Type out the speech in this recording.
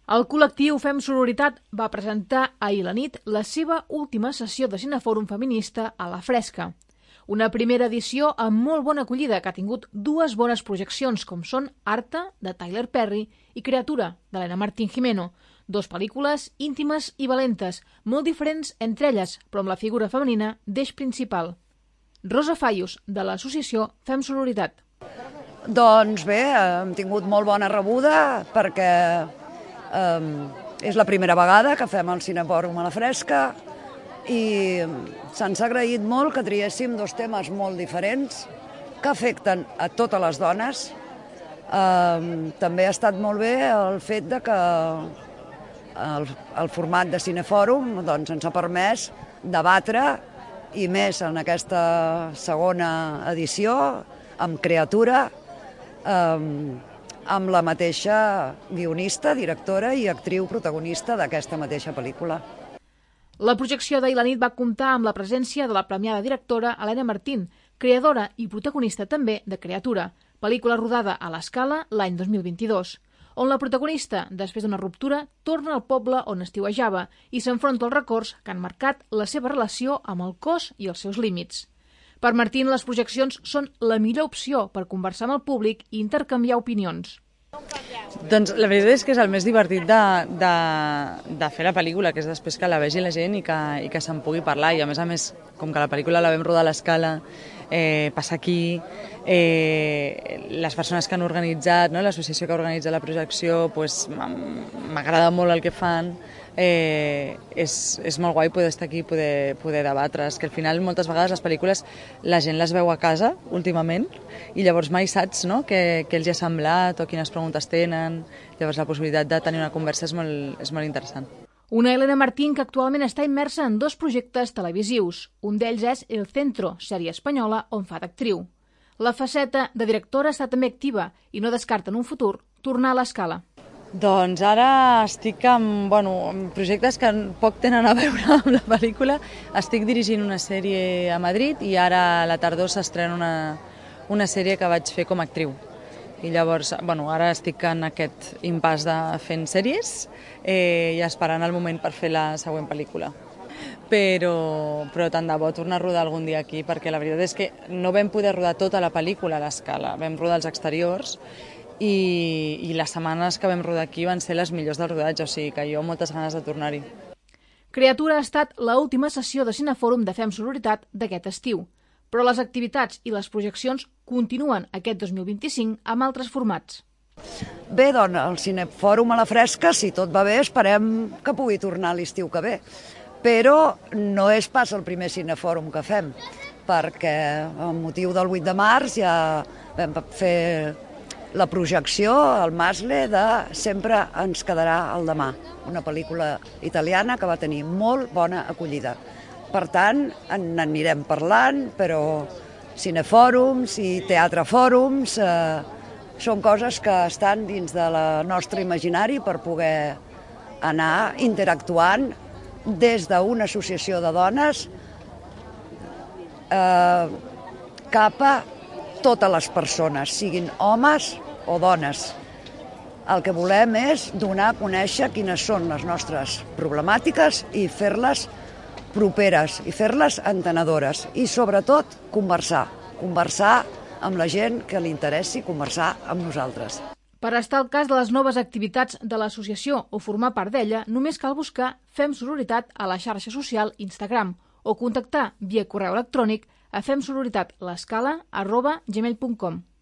El col·lectiu Fem Sororitat va presentar ahir a la nit la seva última sessió de cinefòrum feminista a la Fresca. Una primera edició amb molt bona acollida que ha tingut dues bones projeccions com són Arta, de Tyler Perry, i Creatura, d'Elena Martín Gimeno, dos pel·lícules íntimes i valentes, molt diferents entre elles, però amb la figura femenina d'eix principal. Rosa Fayos, de l'associació Fem Sororitat. Doncs bé, hem tingut molt bona rebuda perquè és la primera vegada que fem el cinefòrum a la Fresca i se'ns ha agraït molt que triéssim dos temes molt diferents que afecten a totes les dones. També ha estat molt bé el fet de que el format de cinefòrum doncs, ens ha permès debatre, i més en aquesta segona edició, amb Creatura, amb la mateixa guionista, directora i actriu protagonista d'aquesta mateixa pel·lícula. La projecció d'ahir a la nit va comptar amb la presència de la premiada directora Elena Martín, creadora i protagonista també de Creatura, pel·lícula rodada a l'Escala l'any 2022, on la protagonista, després d'una ruptura, torna al poble on estiuejava i s'enfronta als records que han marcat la seva relació amb el cos i els seus límits. Per Martín, les projeccions són la millor opció per conversar amb el públic i intercanviar opinions. Doncs la veritat és que és el més divertit de fer la pel·lícula, que és després que la vegi la gent i que se'n pugui parlar. I a més, com que la pel·lícula la vam rodar a l'Escala, passa aquí, les persones que han organitzat, no? L'associació que organitza la projecció, pues, m'agrada molt el que fan. És molt guai poder estar aquí i poder debatre. És que al final moltes vegades les pel·lícules la gent les veu a casa últimament i llavors mai saps, no? què els ha semblat o quines preguntes tenen. Llavors la possibilitat de tenir una conversa és molt interessant. Una Elena Martín que actualment està immersa en dos projectes televisius. Un d'ells és El Centro, sèrie espanyola on fa d'actriu. La faceta de directora està també activa i no descarta en un futur tornar a l'Escala. Doncs ara estic amb projectes que poc tenen a veure amb la pel·lícula. Estic dirigint una sèrie a Madrid i ara a la tardor s'estrena una sèrie que vaig fer com a actriu. I llavors, ara estic en aquest impàs de fent sèries i esperant el moment per fer la següent pel·lícula. Però tant de bo tornar a rodar algun dia aquí, perquè la veritat és que no vam poder rodar tota la pel·lícula a l'Escala, vam rodar els exteriors i les setmanes que vam rodar aquí van ser les millors del rodatge, o sigui que jo moltes ganes de tornar-hi. Creatura ha estat l'última sessió de cinefòrum de Fem Sororitat d'aquest estiu, però les activitats i les projeccions continuen aquest 2025 amb altres formats. Bé, doncs, el cinefòrum a la Fresca, si tot va bé, esperem que pugui tornar l'estiu que ve. Però no és pas el primer cinefòrum que fem, perquè amb motiu del 8 de març ja vam fer la projecció al Masle de Sempre ens quedarà el demà, una pel·lícula italiana que va tenir molt bona acollida. Per tant, en anirem parlant, però cinefòrums i teatrefòrums són coses que estan dins del nostre imaginari per poder anar interactuant des d'una associació de dones cap a totes les persones, siguin homes o dones. El que volem és donar a conèixer quines són les nostres problemàtiques i fer-les properes i fer-les entenedores i sobretot conversar amb la gent que li interessi conversar amb nosaltres. Per estar al cas de les noves activitats de l'associació o formar part d'ella, només cal buscar Fem Sororitat a la xarxa social Instagram o contactar via correu electrònic a femsororitat.l'escala@gmail.com.